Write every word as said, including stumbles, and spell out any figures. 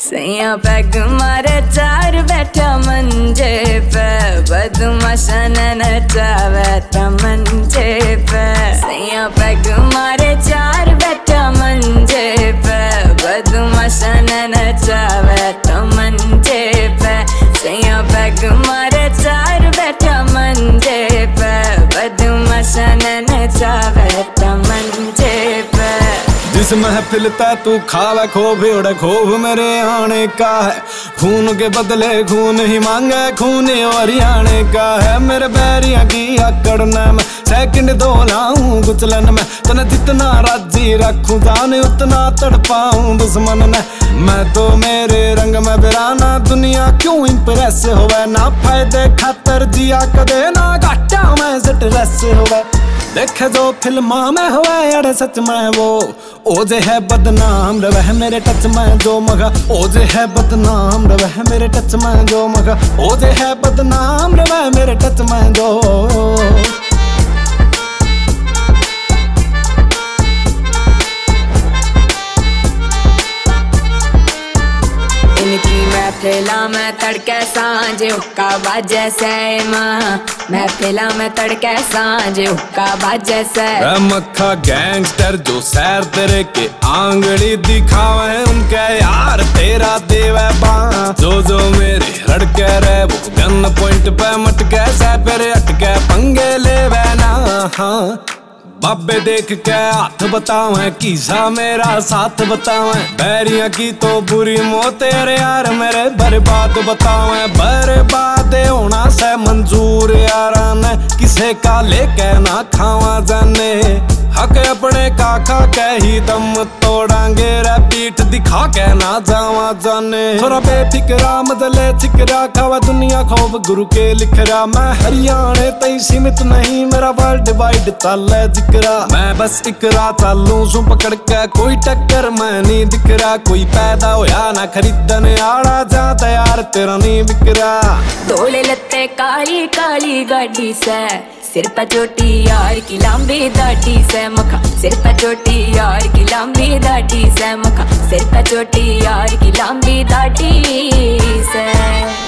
सैया पैग मारे चार बैठा मंजे पे, बदमाशा नचावे तमंजे पे। सैया पैग मारे चार बैठा मंजे पे, बदमाशा नचावे तमंजे पे। सैया पैग मारे चार बैठा मंजे पे, बदमाशा नचावे तमंजे पे। जिस महफिल ता तू खावे खोब उड़े खोब मेरे आने का है। खून के बदले खून ही मांगे, खून हरियाणे का है। मेरे बैरिया की अकड़ने में सेकंड दो लाऊं कुचलन में। तने जितना राजी रखूं जाने उतना तड़पाऊं दुश्मन ने। मैं तो मेरे रंग में बिराना, दुनिया क्यों इंप्रेस होवे। ना फायदे खातर जिया कदे, ना घाटा में स्ट्रेस होवे। देखे जो फिल्मा में हुए अरे सच में वो ओजे है बदनाम रवे मेरे टच में जो मगा। ओजे है बदनाम रवे मेरे टच में जो मगा। ओजे है बदनाम रवे मेरे टच में जो। इनकी महफिला में तड़के सांझे हुक्का बाजे से माँ। महफिला में तड़के सांझे हुक्का बाजे से। मक्खा गैंगस्टर जो सैर तेरे के आंगड़ी दिखावे, उनके यार तेरा देवे बाँ। जो जो मेरे हड़के रहे वो गन पॉइंट पे मटके से फिर अटके पंगे ले वैना। हाँ बाबे देख के हाथ बतावे, किसा मेरा साथ बतावे। बैरिया की तो बुरी मौत तेरे यार मेरे बर्बाद बतावे। बर्बाद होना से मंजूर यारा ने, किसे का लेके ना खावा जाने। हक अपने काका के ही दम तोड़ांगे रे, पीठ दिखा के ना जावा जाने। थोड़ा बेफिक्रा मदले चिकरा खावा दुनिया खूब गुरु के लिखरा। मैं हरियाणे तई सीमित नहीं, मेरा वर्ल्ड वाइड ताले जिक्रा। मैं बस इकरा चालू सू पकड़ के, कोई टक्कर मैं नहीं दिख रहा। कोई पैदा होया ना खरीदने आड़ा, जा तैयार तेरा नहीं बिकरा। धोले लत्ते काली काली गाड़ी से, सिर पे चोटी यार की लंबी दाढ़ी से मखा। सिर पे चोटी यार की लंबी दाढ़ी से मखा। सिर पे चोटी यार की लंबी दाढ़ी से।